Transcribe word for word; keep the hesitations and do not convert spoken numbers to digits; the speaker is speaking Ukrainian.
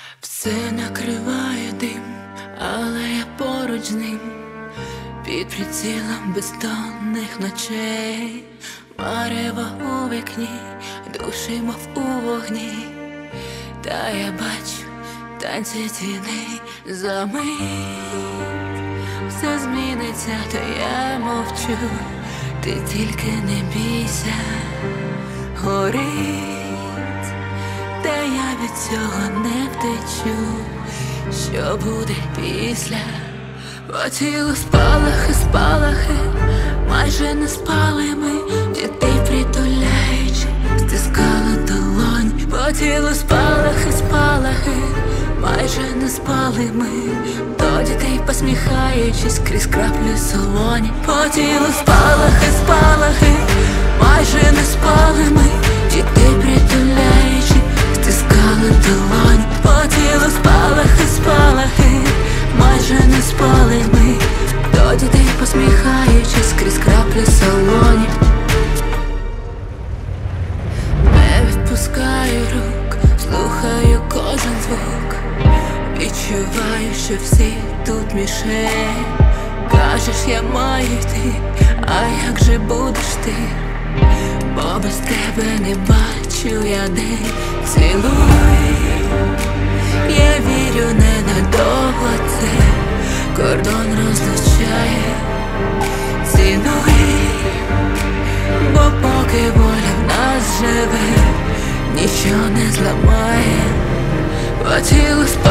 Все накриває дим, але я поруч з ним, під прицілом бездонних ночей, марево у вікні, душі мов у вогні, та я бачу танці тіней за мить. Все зміниться, то я мовчу, ти тільки не бійся, горить, та я від цього не втечу. Що буде після? По тілу спалахи, спалахи, майже не спали ми, дітей притуляючи, стискали долонь. По тілу спалахи, спалахи, майже не спали ми, до дітей посміхаючись крізь краплю солоні. По тілу спалахи, спалахи, майже не спали ми, дітей притуляючи, стискали долонь. По тілу спалахи, спалахи, майже не спали ми, до дітей посміхаючись крізь краплю солоні. Не відпускаю рук, слухаю кожен звук, відчуваю, що всі тут мішень. Кажеш, я маю йти, а як же будеш ти? Бо без тебе не бачу я день. Цілуй, я вірю, ненадовго це кордон розлучає. Цінуй, бо поки воля в нас живе, нічого не зламає. По тілу